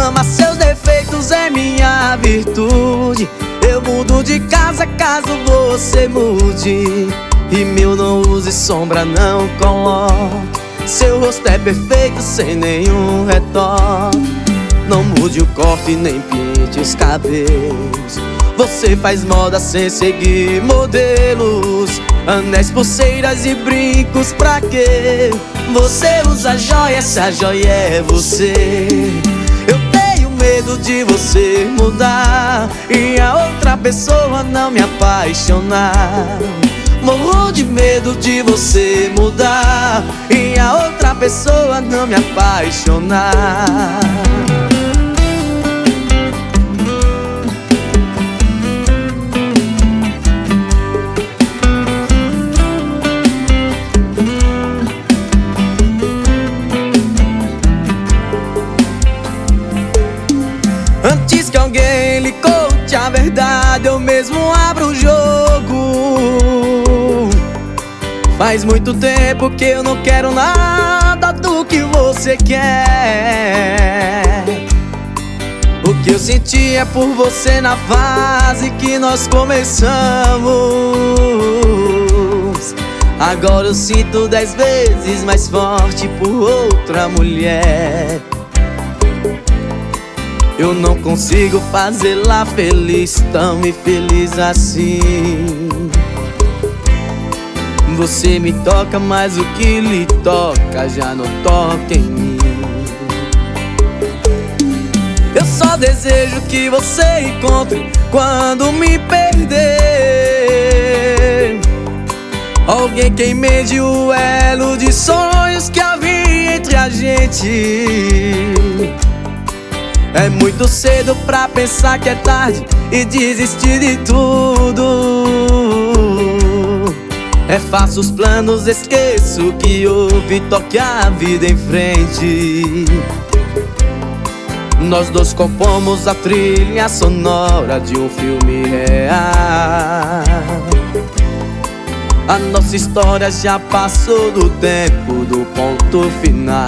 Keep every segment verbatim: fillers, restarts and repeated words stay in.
Ama seus defeitos é minha virtude. Eu mudo de casa caso você mude. E meu não use sombra, não coloque. Seu rosto é perfeito sem nenhum retoque. Não mude o corte nem pinte os cabelos. Você faz moda sem seguir modelos. Anéis, pulseiras e brincos pra quê? Você usa joia se a joia é você. Eu tenho medo de você mudar e a outra pessoa não me apaixonar. Morro de medo de você mudar e a outra pessoa não me apaixonar. Antes que alguém lhe conte a verdade, eu mesmo abro o jogo. Faz muito tempo que eu não quero nada do que você quer. O que eu senti é por você na fase que nós começamos. Agora eu sinto dez vezes mais forte por outra mulher. Eu não consigo fazê-la feliz, tão infeliz assim. Você me toca, mas o que lhe toca já não toca em mim. Eu só desejo que você encontre quando me perder alguém que emende o elo de sonhos que havia entre a gente. É muito cedo pra pensar que é tarde e desistir de tudo. É faço os planos, esqueço que houve, toque a vida em frente. Nós dois compomos a trilha sonora de um filme real. A nossa história já passou do tempo do ponto final.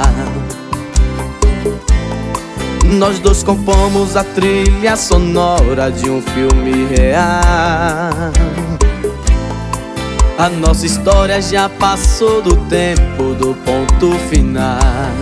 Nós dois compomos a trilha sonora de um filme real. A nossa história já passou do tempo do ponto final.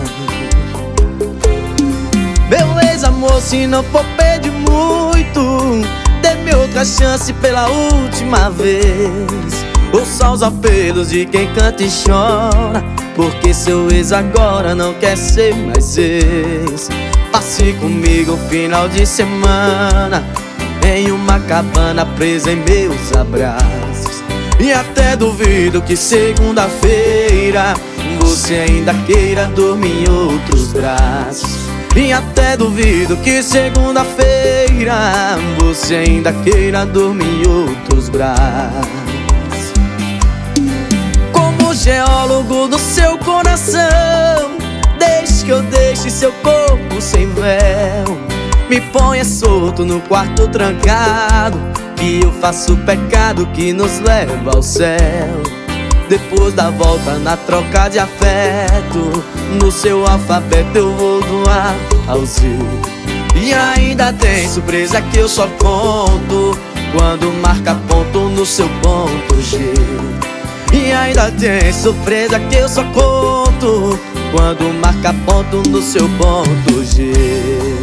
Beleza, amor, se não for pedir muito, dê-me outra chance pela última vez. Ouça os apelos de quem canta e chora, porque seu ex agora não quer ser mais ex. Passe comigo um final de semana em uma cabana presa em meus abraços. E até duvido que segunda-feira você ainda queira dormir em outros braços. E até duvido que segunda-feira você ainda queira dormir em outros braços. Como geólogo do seu coração, deixe que eu deixe seu corpo sem véu. Me ponha solto no quarto trancado, que eu faço o pecado que nos leva ao céu. Depois da volta na troca de afeto, no seu alfabeto eu vou do A ao Z. E ainda tem surpresa que eu só conto quando marca ponto no seu ponto G. E ainda tem surpresa que eu só conto quando marca ponto no seu ponto G.